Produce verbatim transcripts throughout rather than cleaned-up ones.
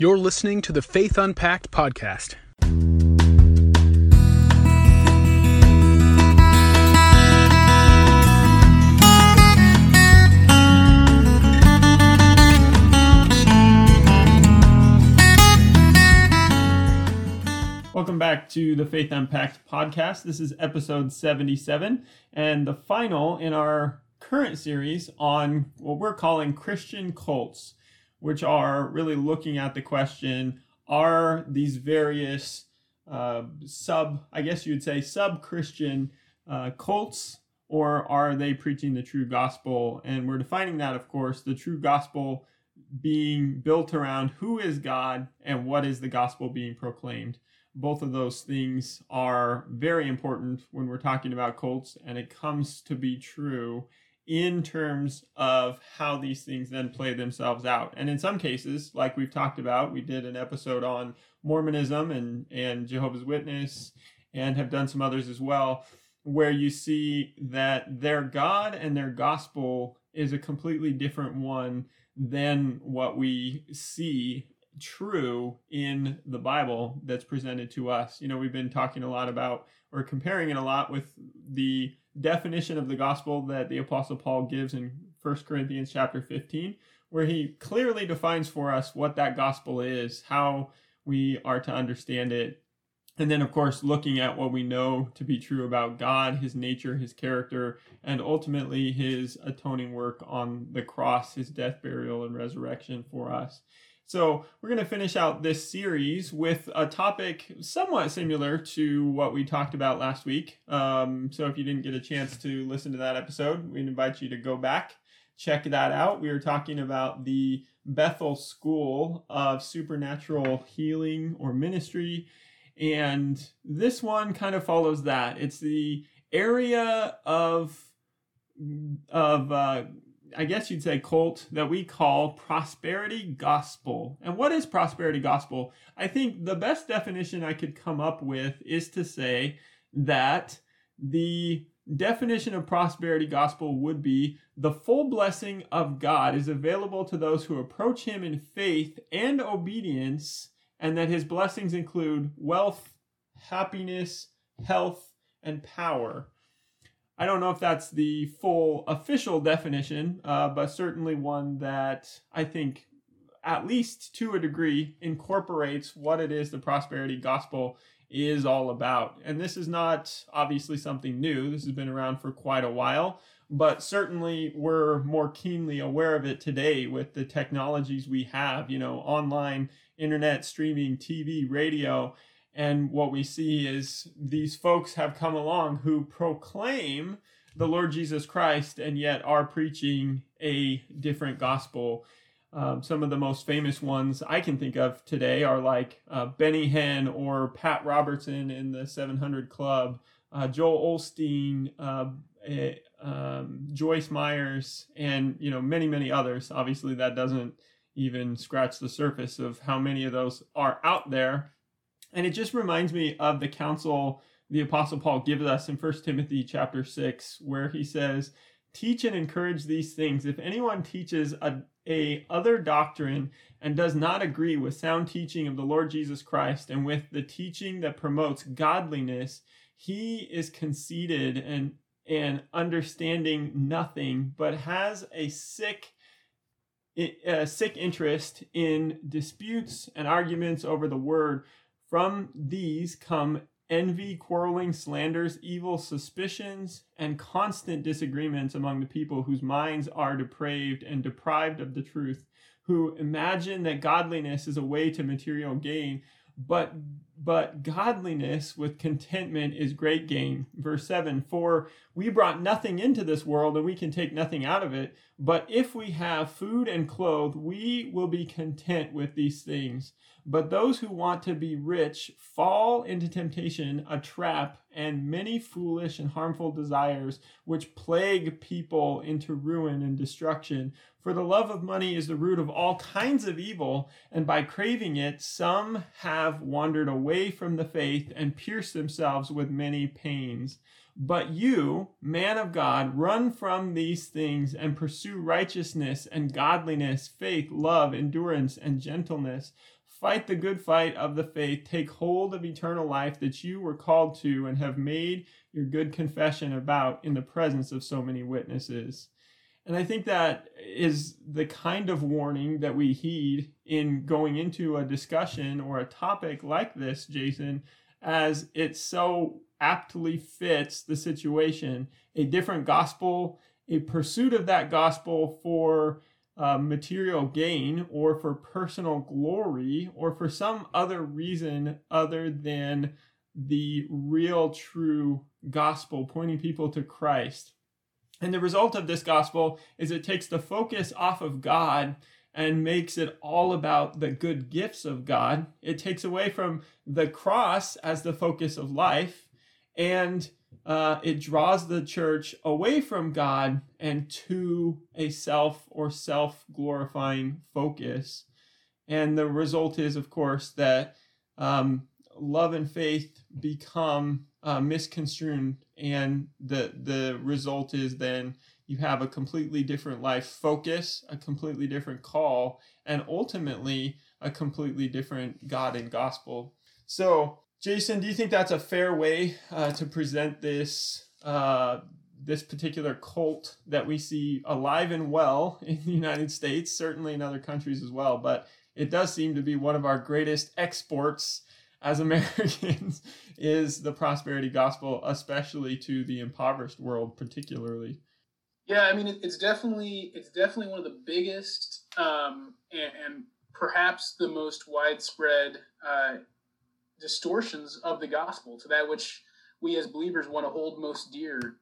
You're listening to the Faith Unpacked podcast. Welcome back to the Faith Unpacked podcast. This is episode seventy-seven and the final in our current series on what we're calling Christian cults, which are really looking at the question, are these various uh, sub, I guess you'd say sub-Christian uh, cults, or are they preaching the true gospel? And we're defining that, of course, the true gospel being built around who is God and what is the gospel being proclaimed. Both of those things are very important when we're talking about cults, and it comes to be true in terms of how these things then play themselves out. And in some cases, like we've talked about, we did an episode on Mormonism and, and Jehovah's Witness, and have done some others as well, where you see that their God and their gospel is a completely different one than what we see true in the Bible that's presented to us. You know, we've been talking a lot about, or comparing it a lot with the definition of the gospel that the Apostle Paul gives in First Corinthians chapter fifteen, where he clearly defines for us what that gospel is, how we are to understand it. And then, of course, looking at what we know to be true about God, his nature, his character, and ultimately his atoning work on the cross, his death, burial, and resurrection for us. So we're going to finish out this series with a topic somewhat similar to what we talked about last week. Um, so if you didn't get a chance to listen to that episode, we invite you to go back, check that out. We were talking about the Bethel School of Supernatural Healing or Ministry. And this one kind of follows that. It's the area of, of, uh, I guess you'd say cult that we call prosperity gospel. And what is prosperity gospel? I think the best definition I could come up with is to say that the definition of prosperity gospel would be the full blessing of God is available to those who approach him in faith and obedience, and that his blessings include wealth, happiness, health, and power. I don't know if that's the full official definition, uh, but certainly one that I think, at least to a degree, incorporates what it is the prosperity gospel is all about. And this is not obviously something new. This has been around for quite a while, but certainly we're more keenly aware of it today with the technologies we have, you know, online, internet, streaming, T V, radio. And what we see is these folks have come along who proclaim the Lord Jesus Christ and yet are preaching a different gospel. Um, some of the most famous ones I can think of today are like uh, Benny Hinn or Pat Robertson in the seven hundred Club, uh, Joel Osteen, uh, uh, um, Joyce Myers, and you know many, many others. Obviously, that doesn't even scratch the surface of how many of those are out there. And it just reminds me of the counsel the Apostle Paul gives us in First Timothy chapter six, where he says, teach and encourage these things. If anyone teaches a, a other doctrine and does not agree with sound teaching of the Lord Jesus Christ and with the teaching that promotes godliness, he is conceited and, and understanding nothing, but has a sick a sick interest in disputes and arguments over the word. From these come envy, quarreling, slanders, evil suspicions, and constant disagreements among the people whose minds are depraved and deprived of the truth, who imagine that godliness is a way to material gain, but but godliness with contentment is great gain. Verse seven, for we brought nothing into this world and we can take nothing out of it, but if we have food and clothes, we will be content with these things. But those who want to be rich fall into temptation, a trap, and many foolish and harmful desires, which plague people into ruin and destruction. For the love of money is the root of all kinds of evil, and by craving it, some have wandered away from the faith and pierced themselves with many pains. But you, man of God, run from these things and pursue righteousness and godliness, faith, love, endurance, and gentleness. fight the good fight of the faith, take hold of eternal life that you were called to and have made your good confession about in the presence of so many witnesses. And I think that is the kind of warning that we heed in going into a discussion or a topic like this, Jason, as it so aptly fits the situation. A different gospel, a pursuit of that gospel for uh, material gain or for personal glory or for some other reason other than the real, true gospel pointing people to Christ. And the result of this gospel is it takes the focus off of God and makes it all about the good gifts of God. It takes away from the cross as the focus of life, and uh, it draws the church away from God and to a self or self-glorifying focus. And the result is, of course, that um, love and faith become uh, misconstrued, and the the result is then you have a completely different life focus, a completely different call, and ultimately a completely different God and gospel. So, Jason, do you think that's a fair way uh, to present this uh, this particular cult that we see alive and well in the United States, certainly in other countries as well, but it does seem to be one of our greatest exports as Americans is the prosperity gospel, especially to the impoverished world, particularly. Yeah, I mean, it, it's definitely it's definitely one of the biggest um, and, and perhaps the most widespread uh, distortions of the gospel, to that which we as believers want to hold most dear.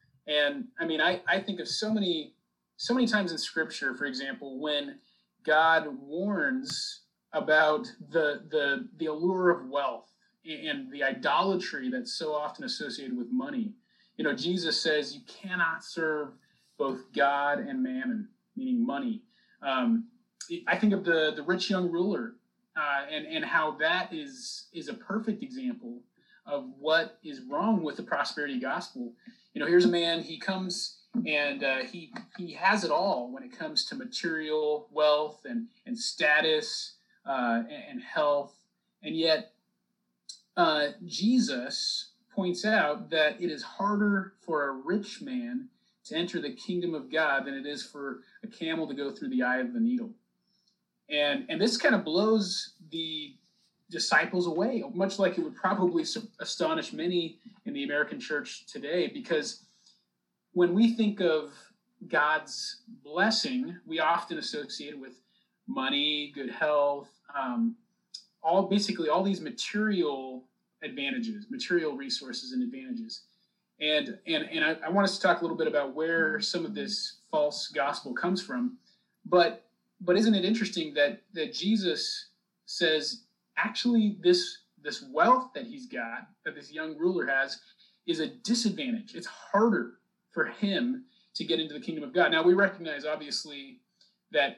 And I mean, I, I think of so many so many times in Scripture, for example, when God warns about the the the allure of wealth and the idolatry that's so often associated with money. You know, Jesus says you cannot serve both God and mammon, meaning money. Um, I think of the the rich young ruler uh, and and how that is is a perfect example of what is wrong with the prosperity gospel. You know, here's a man, he comes and uh, he he has it all when it comes to material wealth and and status. Uh, and, and health, and yet uh, Jesus points out that it is harder for a rich man to enter the kingdom of God than it is for a camel to go through the eye of the needle. And and this kind of blows the disciples away, much like it would probably astonish many in the American church today, because when we think of God's blessing, we often associate it with money, good health, um, all basically all these material advantages, material resources and advantages. And and and I, I want us to talk a little bit about where some of this false gospel comes from. But but isn't it interesting that that Jesus says actually this this wealth that he's got, that this young ruler has, is a disadvantage. It's harder for him to get into the kingdom of God. Now we recognize obviously that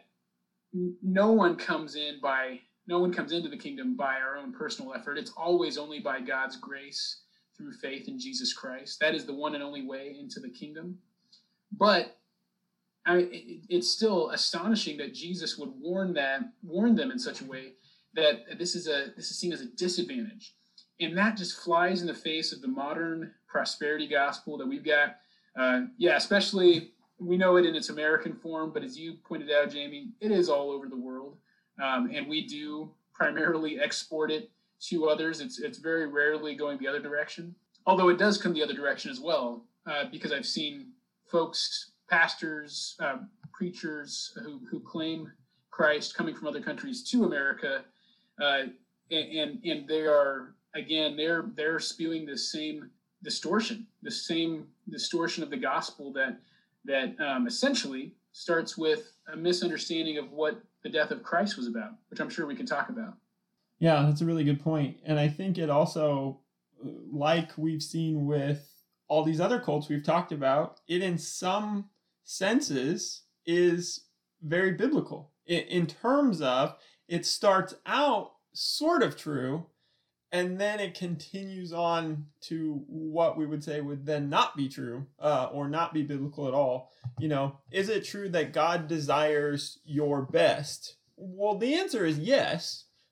no one comes in by no one comes into the kingdom by our own personal effort. It's always only by God's grace through faith in Jesus Christ. That is the one and only way into the kingdom. But I mean, it, it's still astonishing that Jesus would warn that warn them in such a way that this is a this is seen as a disadvantage, and that just flies in the face of the modern prosperity gospel that we've got. Uh, yeah, especially. We know it in its American form, but as you pointed out, Jamie, it is all over the world. Um, and we do primarily export it to others. It's it's very rarely going the other direction, although it does come the other direction as well, uh, because I've seen folks, pastors, uh, preachers who, who claim Christ coming from other countries to America, uh, and, and they are, again, they're they're spewing this same distortion, the same distortion of the gospel that that um, essentially starts with a misunderstanding of what the death of Christ was about, which I'm sure we can talk about. Yeah, that's a really good point. And I think it also, like we've seen with all these other cults we've talked about, it in some senses is very biblical in, in terms of it starts out sort of true, and then it continues on to what we would say would then not be true uh, or not be biblical at all. You know, is it true that God desires your best? Well, the answer is yes,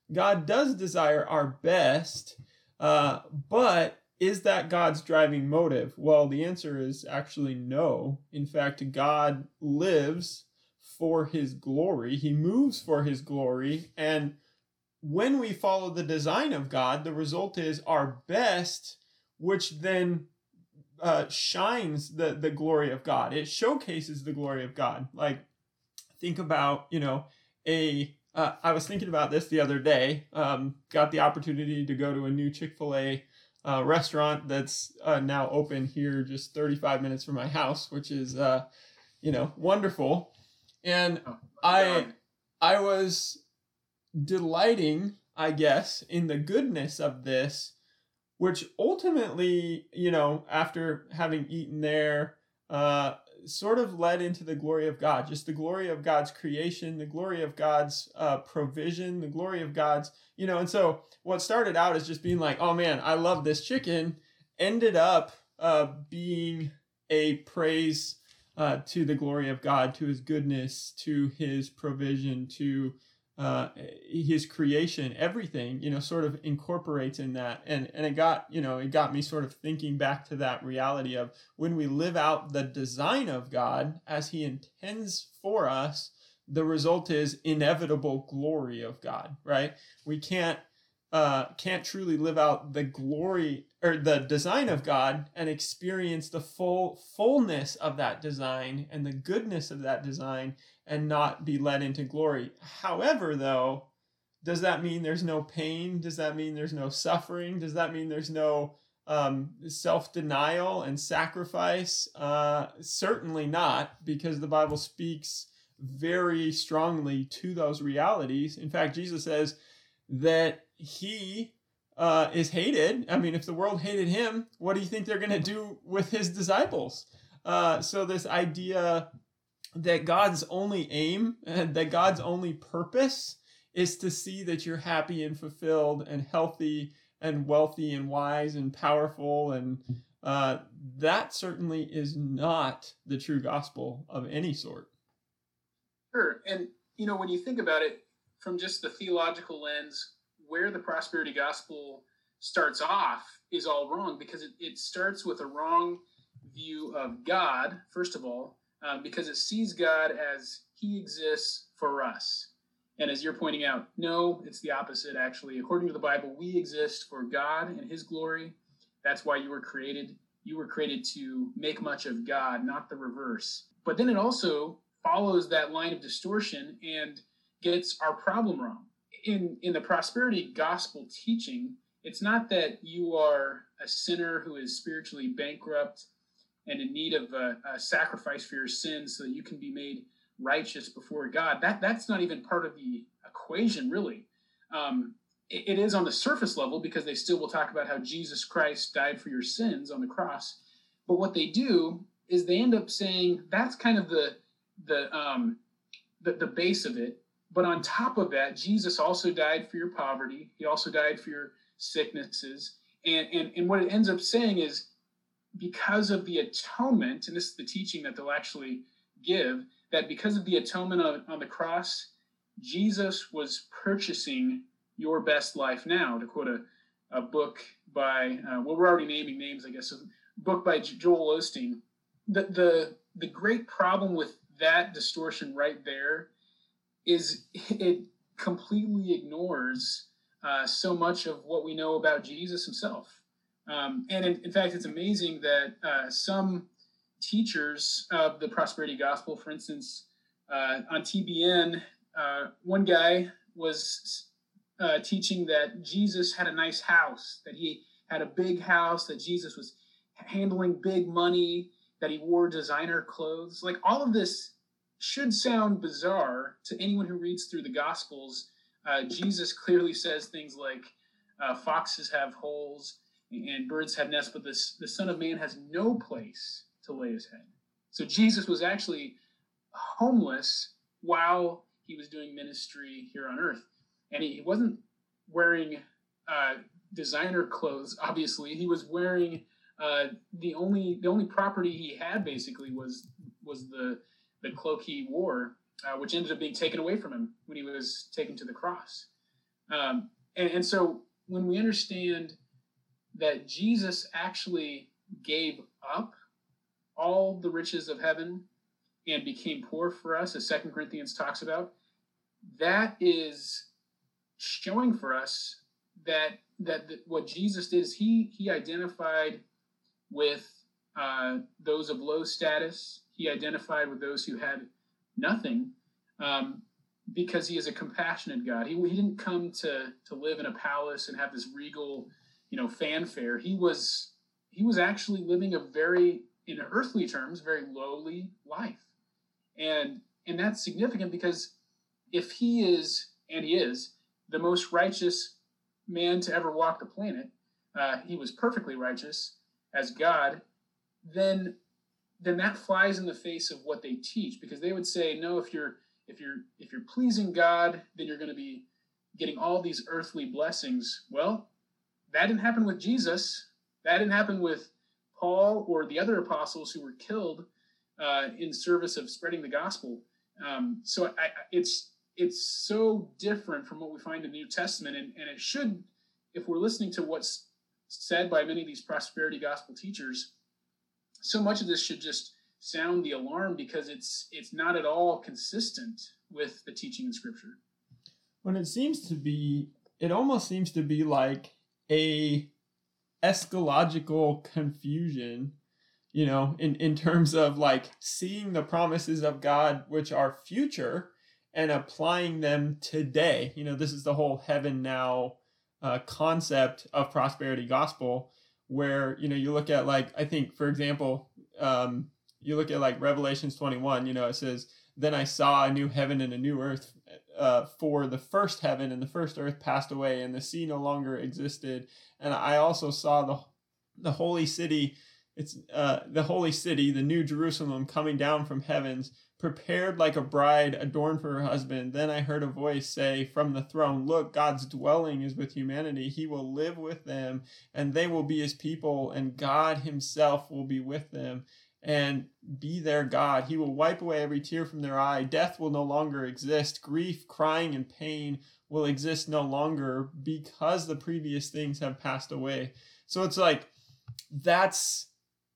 God does desire our best, uh, but is that God's driving motive? Well, the answer is actually no. In fact, God lives for his glory. He moves for his glory. And when we follow the design of God, the result is our best, which then uh, shines the, the glory of God. It showcases the glory of God. Like, think about, you know, a, uh, I was thinking about this the other day, um, got the opportunity to go to a new Chick-fil-A uh, restaurant that's uh, now open here just thirty-five minutes from my house, which is, uh, you know, wonderful. And Oh, I, I was delighting, I guess, in the goodness of this, which ultimately, you know, after having eaten there, uh, sort of led into the glory of God, just the glory of God's creation, the glory of God's uh, provision, the glory of God's, you know, and so what started out as just being like, oh man, I love this chicken, ended up uh, being a praise uh, to the glory of God, to his goodness, to his provision, to uh his creation. Everything, you know, sort of incorporates in that, and and it got, you know, it got me sort of thinking back to that reality of when we live out the design of God as he intends for us, the result is inevitable glory of God, right? We can't uh can't truly live out the glory or the design of God and experience the full fullness of that design and the goodness of that design and not be led into glory. However, though, does that mean there's no pain? Does that mean there's no suffering? Does that mean there's no um, self-denial and sacrifice? Uh, certainly not, because the Bible speaks very strongly to those realities. In fact, Jesus says that he uh, is hated. I mean, if the world hated him, what do you think they're going to do with his disciples? Uh, so this idea that God's only aim and that God's only purpose is to see that you're happy and fulfilled and healthy and wealthy and wise and powerful. And uh, that certainly is not the true gospel of any sort. Sure. And, you know, when you think about it from just the theological lens, where the prosperity gospel starts off is all wrong, because it, it starts with a wrong view of God, first of all, Um, because it sees God as he exists for us. And as you're pointing out, no, it's the opposite, actually. According to the Bible, we exist for God and his glory. That's why you were created. You were created to make much of God, not the reverse. But then it also follows that line of distortion and gets our problem wrong. In, in the prosperity gospel teaching, it's not that you are a sinner who is spiritually bankrupt and in need of a, a sacrifice for your sins so that you can be made righteous before God. That that's not even part of the equation, really. Um, it, it is on the surface level, because they still will talk about how Jesus Christ died for your sins on the cross. But what they do is they end up saying that's kind of the the um, the, the base of it. But on top of that, Jesus also died for your poverty. He also died for your sicknesses. And and and what it ends up saying is, because of the atonement, and this is the teaching that they'll actually give, that because of the atonement on, on the cross, Jesus was purchasing your best life now, to quote a, a book by, uh, well, we're already naming names, I guess, a book by Joel Osteen. The, the, the great problem with that distortion right there is it completely ignores uh, so much of what we know about Jesus himself. Um, and in, in fact, it's amazing that uh, some teachers of the prosperity gospel, for instance, uh, on T B N, uh, one guy was uh, teaching that Jesus had a nice house, that he had a big house, that Jesus was handling big money, that he wore designer clothes. Like, all of this should sound bizarre to anyone who reads through the Gospels. Uh, Jesus clearly says things like, uh, foxes have holes and birds have nests, but this, the Son of Man has no place to lay his head. So Jesus was actually homeless while he was doing ministry here on earth. And he wasn't wearing uh, designer clothes, obviously. He was wearing uh, the only the only property he had, basically, was was the, the cloak he wore, uh, which ended up being taken away from him when he was taken to the cross. Um, and, and so when we understand that Jesus actually gave up all the riches of heaven and became poor for us, as Second Corinthians talks about, that is showing for us that that, that what Jesus did is he he identified with uh, those of low status. He identified with those who had nothing, um, because he is a compassionate God. He, he didn't come to to live in a palace and have this regal, you know, fanfare. He was he was actually living a very, in earthly terms, very lowly life. And and that's significant because if he is, and he is, the most righteous man to ever walk the planet, uh, he was perfectly righteous as God, then then that flies in the face of what they teach, because they would say, no, if you're if you're if you're pleasing God, then you're going to be getting all these earthly blessings. Well, that didn't happen with Jesus. That didn't happen with Paul or the other apostles who were killed uh, in service of spreading the gospel. Um, so I, it's it's so different from what we find in the New Testament, and, and it should, if we're listening to what's said by many of these prosperity gospel teachers, so much of this should just sound the alarm, because it's it's not at all consistent with the teaching in Scripture. When it seems to be, it almost seems to be like a eschatological confusion, you know, in, in terms of like seeing the promises of God, which are future, and applying them today. You know, this is the whole heaven now uh, concept of prosperity gospel, where, you know, you look at, like, I think, for example, um, you look at like Revelations twenty-one, you know, it says, then I saw a new heaven and a new earth, uh, for the first heaven and the first earth passed away and the sea no longer existed. And I also saw the the holy city, it's uh, the holy city, the new Jerusalem, coming down from heavens, prepared like a bride adorned for her husband. Then I heard a voice say from the throne, look, God's dwelling is with humanity. He will live with them, and they will be his people, and God himself will be with them and be their God. He will wipe away every tear from their eye. Death will no longer exist. Grief, crying, and pain will exist no longer, because the previous things have passed away. So it's like, that's,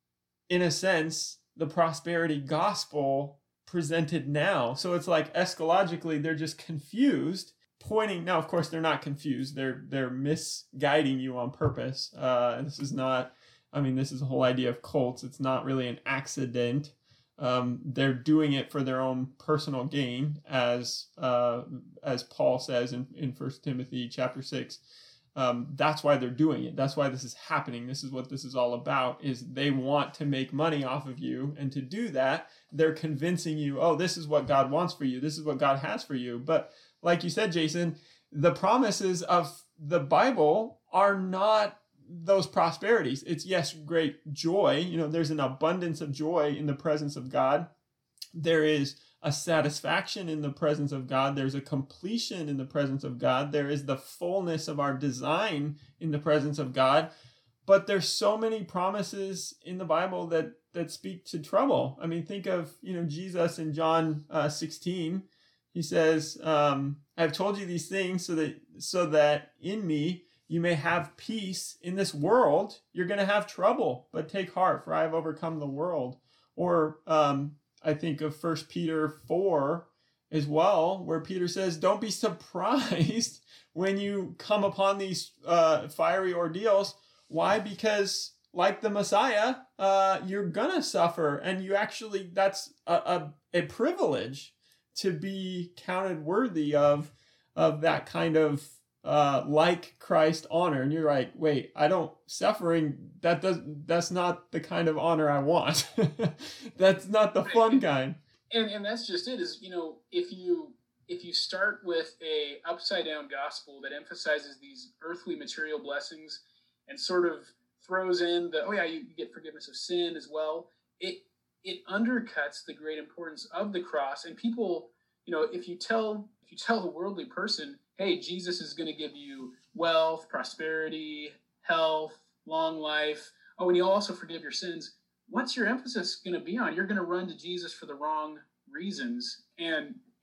in a sense, the prosperity gospel presented now. So it's like eschatologically, they're just confused, pointing. Now, of course, they're not confused. They're they're misguiding you on purpose. Uh, this is not, I mean, this is the whole idea of cults. It's not really an accident. Um, they're doing it for their own personal gain, as uh, as Paul says in, in First Timothy chapter six. Um, that's why they're doing it. That's why this is happening. This is what this is all about, is they want to make money off of you. And to do that, they're convincing you, oh, this is what God wants for you. This is what God has for you. But like you said, Jason, the promises of the Bible are not those prosperities. It's, yes, great joy. You know, there's an abundance of joy in the presence of God. There is a satisfaction in the presence of God. There's a completion in the presence of God. There is the fullness of our design in the presence of God. But there's so many promises in the Bible that that speak to trouble. I mean, think of, you know, Jesus in John uh, sixteen. He says, um, I've told you these things so that so that in me you may have peace. In this world, you're going to have trouble, but take heart, for I have overcome the world. Or um, I think of First Peter four as well, where Peter says, don't be surprised when you come upon these uh, fiery ordeals. Why? Because like the Messiah, uh, you're going to suffer. And you actually, that's a, a, a privilege to be counted worthy of, of that kind of uh, like Christ honor. And you're like, wait, I don't, suffering, that does, that's not the kind of honor I want. That's not the fun kind. And and that's just it, is, you know, if you if you start with a upside down gospel that emphasizes these earthly material blessings and sort of throws in the, oh yeah, you get forgiveness of sin as well, it it undercuts the great importance of the cross. And people, you know, if you tell if you tell a worldly person, hey, Jesus is going to give you wealth, prosperity, health, long life, oh, and he'll also forgive your sins, what's your emphasis going to be on? You're going to run to Jesus for the wrong reasons. And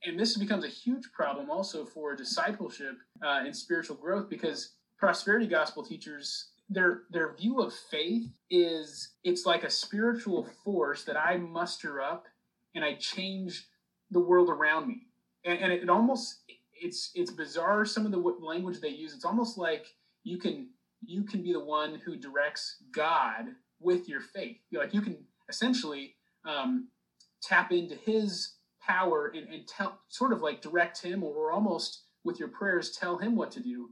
and this becomes a huge problem also for discipleship uh, and spiritual growth, because prosperity gospel teachers, their their view of faith is it's like a spiritual force that I muster up and I change the world around me. And, and it, it almost, it's it's bizarre, some of the w- language they use. It's almost like you can you can be the one who directs God with your faith. You're like you can essentially um, tap into his power and, and tell, sort of like direct him, or almost with your prayers tell him what to do.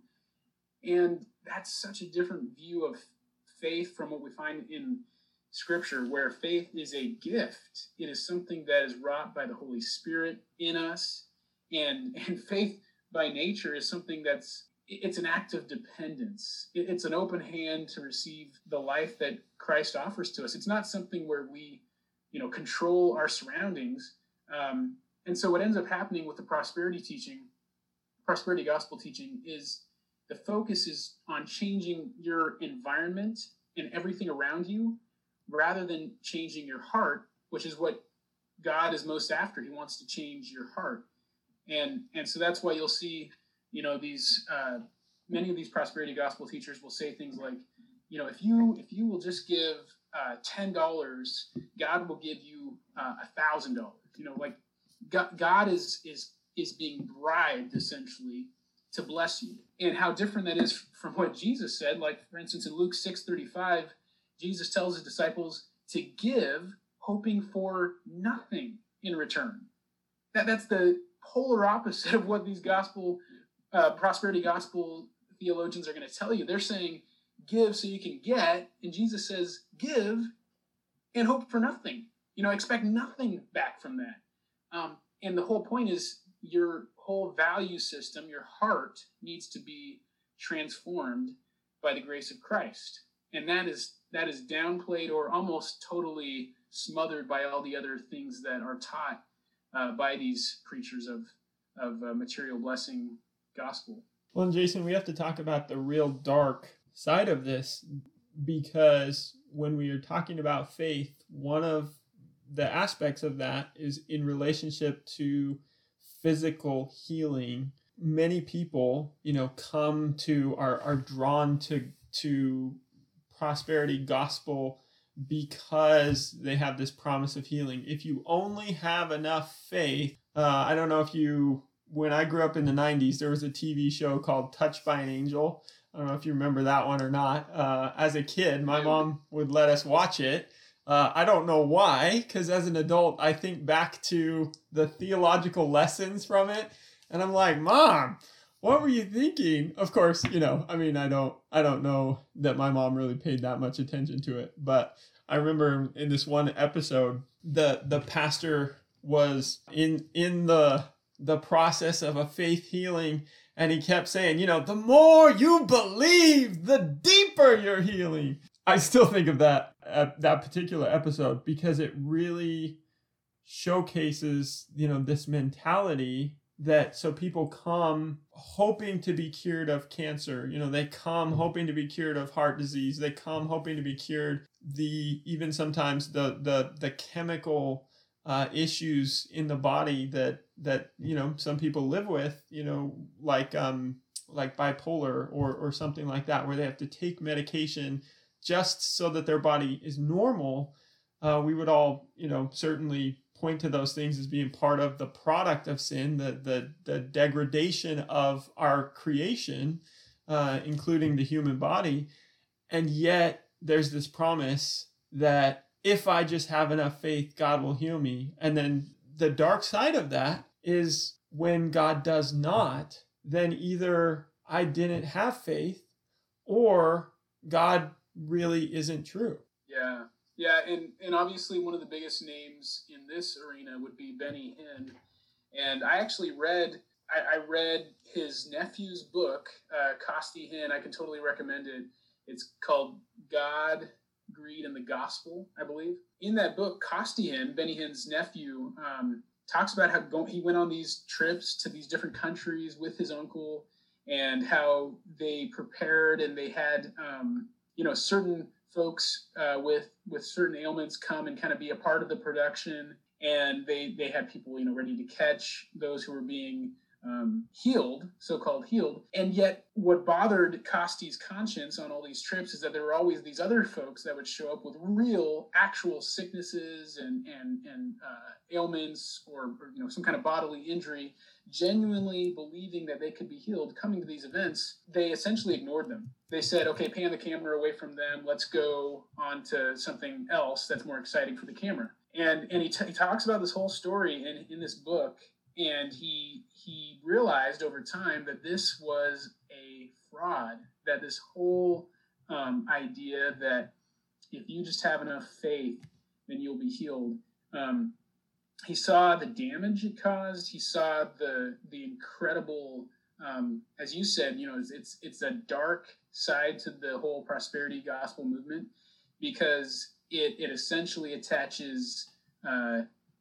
And that's such a different view of faith from what we find in Scripture, where faith is a gift. It is something that is wrought by the Holy Spirit in us. And, and faith by nature is something that's, it's an act of dependence. It, it's an open hand to receive the life that Christ offers to us. It's not something where we, you know, control our surroundings. Um, and so what ends up happening with the prosperity teaching, prosperity gospel teaching, is the focus is on changing your environment and everything around you rather than changing your heart, which is what God is most after. He wants to change your heart. And and so that's why you'll see, you know, these uh, many of these prosperity gospel teachers will say things like, you know, if you if you will just give uh, ten dollars, God will give you uh, a thousand dollars. You know, like God, God is is is being bribed essentially to bless you. And how different that is from what Jesus said. Like, for instance, in Luke six thirty-five, Jesus tells his disciples to give, hoping for nothing in return. That that's the polar opposite of what these gospel, uh, prosperity gospel theologians are going to tell you. They're saying, give so you can get, and Jesus says, give and hope for nothing. You know, expect nothing back from that. Um, and the whole point is your whole value system, your heart, needs to be transformed by the grace of Christ. And that is that is downplayed or almost totally smothered by all the other things that are taught uh, by these preachers of, of uh, material blessing gospel. Well, and Jason, we have to talk about the real dark side of this, because when we are talking about faith, one of the aspects of that is in relationship to physical healing. Many people, you know, come to, are, are drawn to, to prosperity gospel because they have this promise of healing. If you only have enough faith, uh, I don't know if you, when I grew up in the nineties, there was a T V show called Touched by an Angel. I don't know if you remember that one or not. Uh, as a kid, my mom would let us watch it. Uh, I don't know why, because as an adult, I think back to the theological lessons from it, and I'm like, Mom, what were you thinking? Of course, you know, I mean, I don't, I don't know that my mom really paid that much attention to it, but I remember in this one episode, the the pastor was in in the the process of a faith healing, and he kept saying, you know, the more you believe, the deeper your healing. I still think of that uh, that particular episode because it really showcases, you know, this mentality that so people come hoping to be cured of cancer. You know, they come hoping to be cured of heart disease. They come hoping to be cured the even sometimes the the the chemical uh, issues in the body that that you know some people live with. You know, like um like bipolar or or something like that, where they have to take medication just so that their body is normal. Uh, we would all, you know, certainly point to those things as being part of the product of sin, the the, the degradation of our creation, uh, including the human body. And yet there's this promise that if I just have enough faith, God will heal me. And then the dark side of that is when God does not, then either I didn't have faith or God really isn't true. Yeah. Yeah, and, and obviously one of the biggest names in this arena would be Benny Hinn. And I actually read I, I read his nephew's book, uh, Costi Hinn. I can totally recommend it. It's called God, Greed, and the Gospel, I believe. In that book, Costi Hinn, Benny Hinn's nephew, um, talks about how go- he went on these trips to these different countries with his uncle and how they prepared and they had um, you know, certain folks uh, with with certain ailments come and kind of be a part of the production. and they they had people, you know, ready to catch those who were being um, healed, so-called healed. And yet what bothered Costi's conscience on all these trips is that there were always these other folks that would show up with real, actual sicknesses and and and uh, ailments, or, or you know, some kind of bodily injury, genuinely believing that they could be healed, coming to these events. They essentially ignored them. They said, okay, pan the camera away from them. Let's go on to something else that's more exciting for the camera. And and he, t- he talks about this whole story in, in this book. And he he realized over time that this was a fraud, that this whole um, idea that if you just have enough faith, then you'll be healed. Um, he saw the damage it caused. He saw the the incredible, um, as you said, you know, it's, it's it's a dark side to the whole prosperity gospel movement, because it it essentially attaches Uh,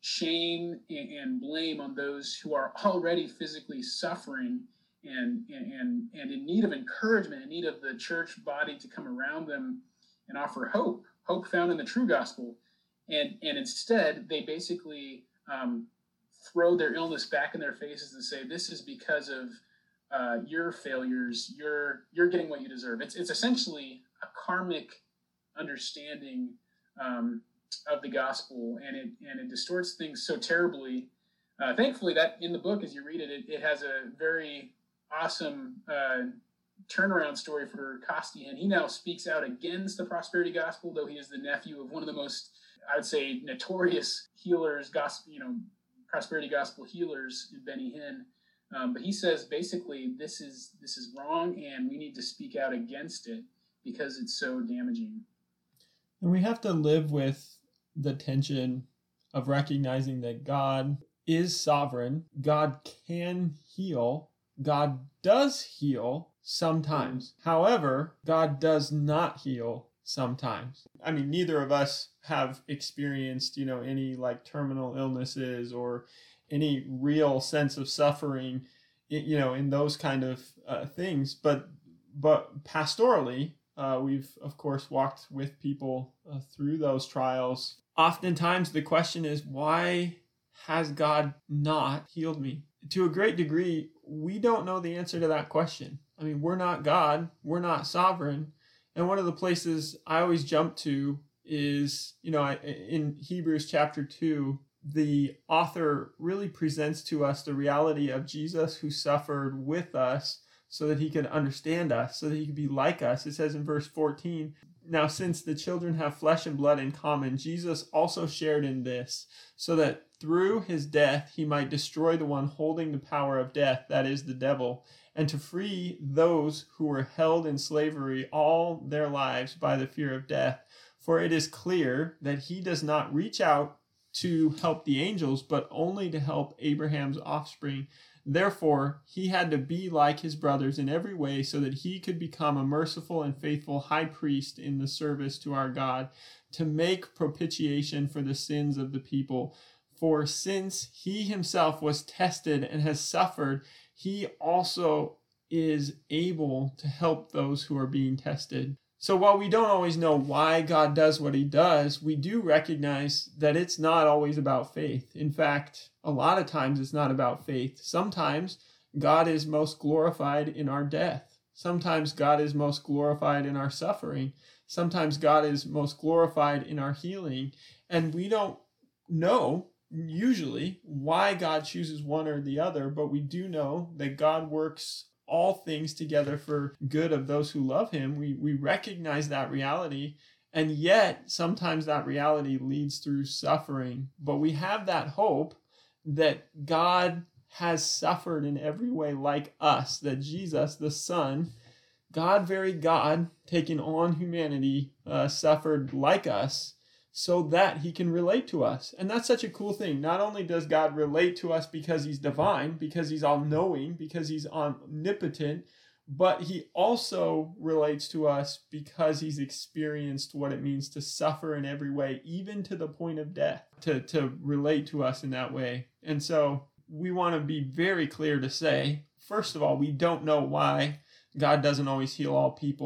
shame and blame on those who are already physically suffering and, and and in need of encouragement, in need of the church body to come around them and offer hope, hope found in the true gospel. And and instead, they basically um, throw their illness back in their faces and say, this is because of uh, your failures. You're you're getting what you deserve. It's it's essentially a karmic understanding um, of the gospel, and it and it distorts things so terribly. Uh, thankfully, that in the book, as you read it, it, it has a very awesome uh, turnaround story for Costi, and he now speaks out against the prosperity gospel, though he is the nephew of one of the most, I would say, notorious healers, gospel, you know, prosperity gospel healers, Benny Hinn. Um, but he says basically this is this is wrong, and we need to speak out against it because it's so damaging. And we have to live with the tension of recognizing that God is sovereign. God can heal. God does heal sometimes. However, God does not heal sometimes. I mean, neither of us have experienced, you know, any like terminal illnesses or any real sense of suffering, you know, in those kind of uh, things. But, but pastorally, Uh, we've, of course, walked with people uh, through those trials. Oftentimes, the question is, why has God not healed me? To a great degree, we don't know the answer to that question. I mean, we're not God. We're not sovereign. And one of the places I always jump to is, you know, in Hebrews chapter two, the author really presents to us the reality of Jesus who suffered with us, so that he could understand us, so that he could be like us. It says in verse fourteen, now since the children have flesh and blood in common, Jesus also shared in this, so that through his death he might destroy the one holding the power of death, that is the devil, and to free those who were held in slavery all their lives by the fear of death. For it is clear that he does not reach out to help the angels, but only to help Abraham's offspring. Therefore, he had to be like his brothers in every way so that he could become a merciful and faithful high priest in the service to our God, to make propitiation for the sins of the people. For since he himself was tested and has suffered, he also is able to help those who are being tested. So while we don't always know why God does what he does, we do recognize that it's not always about faith. In fact, a lot of times it's not about faith. Sometimes God is most glorified in our death. Sometimes God is most glorified in our suffering. Sometimes God is most glorified in our healing. And we don't know usually why God chooses one or the other, but we do know that God works all things together for good of those who love him. We we recognize that reality, and yet sometimes that reality leads through suffering. But we have that hope that God has suffered in every way like us, that Jesus, the Son, God, very God, taking on humanity, uh, suffered like us, so that he can relate to us. And that's such a cool thing. Not only does God relate to us because he's divine, because he's all-knowing, because he's omnipotent, but he also relates to us because he's experienced what it means to suffer in every way, even to the point of death, to, to relate to us in that way. And so we want to be very clear to say, first of all, we don't know why God doesn't always heal all people.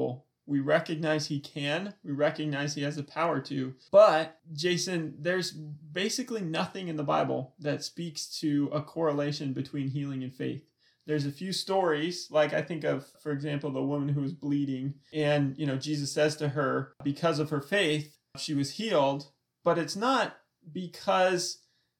We recognize he can. We recognize he has the power to. But, Jason, there's basically nothing in the Bible that speaks to a correlation between healing and faith. There's a few stories, like I think of, for example, the woman who was bleeding. And, you know, Jesus says to her, because of her faith, she was healed. But it's not because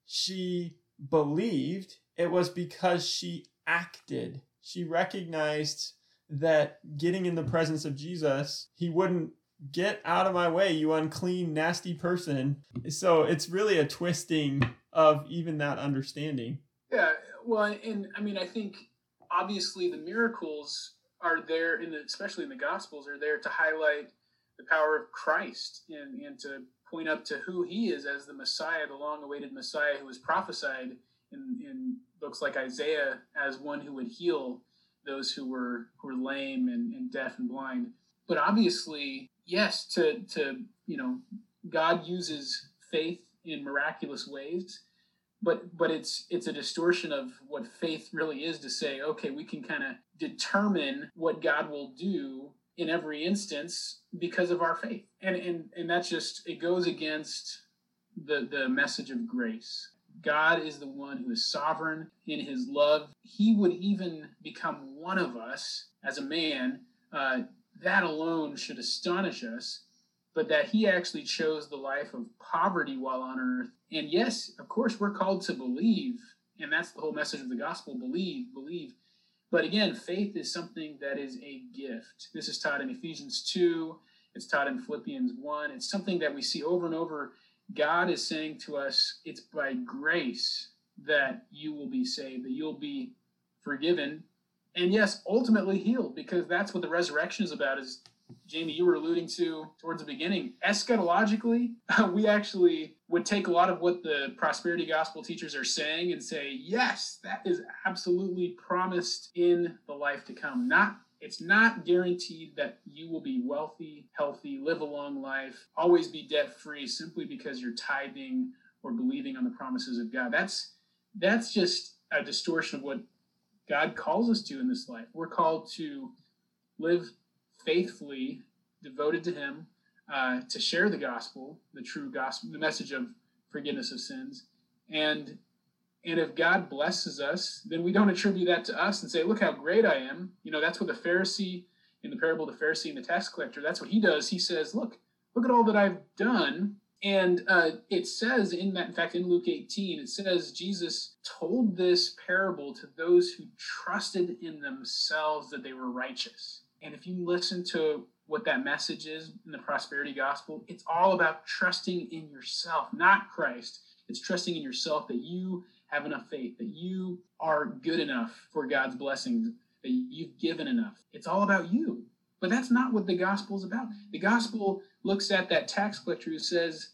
she believed. It was because she acted. She recognized that getting in the presence of Jesus, he wouldn't get out of my way, you unclean, nasty person. So it's really a twisting of even that understanding. Yeah, well, and I mean, I think obviously the miracles are there, in the, especially in the Gospels, are there to highlight the power of Christ and, and to point up to who he is as the Messiah, the long-awaited Messiah who was prophesied in, in books like Isaiah as one who would heal those who were who were lame and, and deaf and blind. But obviously, yes, to to you know, God uses faith in miraculous ways, but but it's it's a distortion of what faith really is to say, okay, we can kind of determine what God will do in every instance because of our faith. And and and that's just, it goes against the the message of grace. God is the one who is sovereign in his love. He would even become one of us as a man. Uh, that alone should astonish us, but that he actually chose the life of poverty while on earth. And yes, of course, we're called to believe, and that's the whole message of the gospel, believe, believe. But again, faith is something that is a gift. This is taught in Ephesians two. It's taught in Philippians one. It's something that we see over and over. God is saying to us, it's by grace that you will be saved, that you'll be forgiven, and yes, ultimately healed, because that's what the resurrection is about, as Jamie, you were alluding to towards the beginning. Eschatologically, we actually would take a lot of what the prosperity gospel teachers are saying and say, yes, that is absolutely promised in the life to come. Not It's not guaranteed that you will be wealthy, healthy, live a long life, always be debt-free simply because you're tithing or believing on the promises of God. That's that's just a distortion of what God calls us to in this life. We're called to live faithfully, devoted to him, uh, to share the gospel, the true gospel, the message of forgiveness of sins. And And if God blesses us, then we don't attribute that to us and say, look how great I am. You know, that's what the Pharisee, in the parable of the Pharisee and the tax collector, that's what he does. He says, look, look at all that I've done. And uh, it says in that, in fact, in Luke eighteen, it says Jesus told this parable to those who trusted in themselves that they were righteous. And if you listen to what that message is in the prosperity gospel, it's all about trusting in yourself, not Christ. It's trusting in yourself that you have enough faith, that you are good enough for God's blessings, that you've given enough. It's all about you. But that's not what the gospel is about. The gospel looks at that tax collector who says,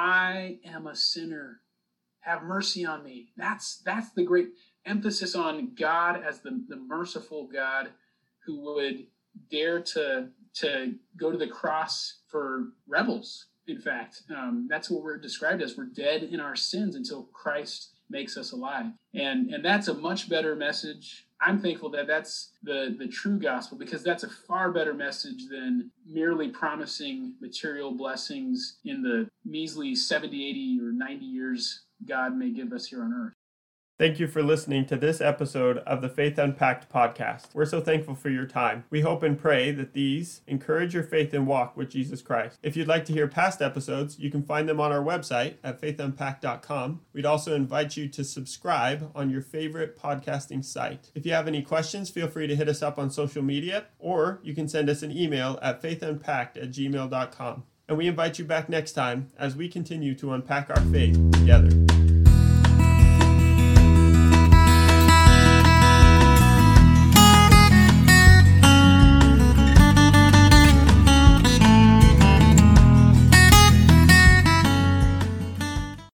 I am a sinner. Have mercy on me. That's that's the great emphasis on God as the, the merciful God who would dare to, to go to the cross for rebels. In fact, um, that's what we're described as. We're dead in our sins until Christ makes us alive. And and that's a much better message. I'm thankful that that's the, the true gospel, because that's a far better message than merely promising material blessings in the measly seventy, eighty, or ninety years God may give us here on earth. Thank you for listening to this episode of the Faith Unpacked podcast. We're so thankful for your time. We hope and pray that these encourage your faith and walk with Jesus Christ. If you'd like to hear past episodes, you can find them on our website at faith unpacked dot com. We'd also invite you to subscribe on your favorite podcasting site. If you have any questions, feel free to hit us up on social media, or you can send us an email at faith unpacked at gmail dot com. And we invite you back next time as we continue to unpack our faith together.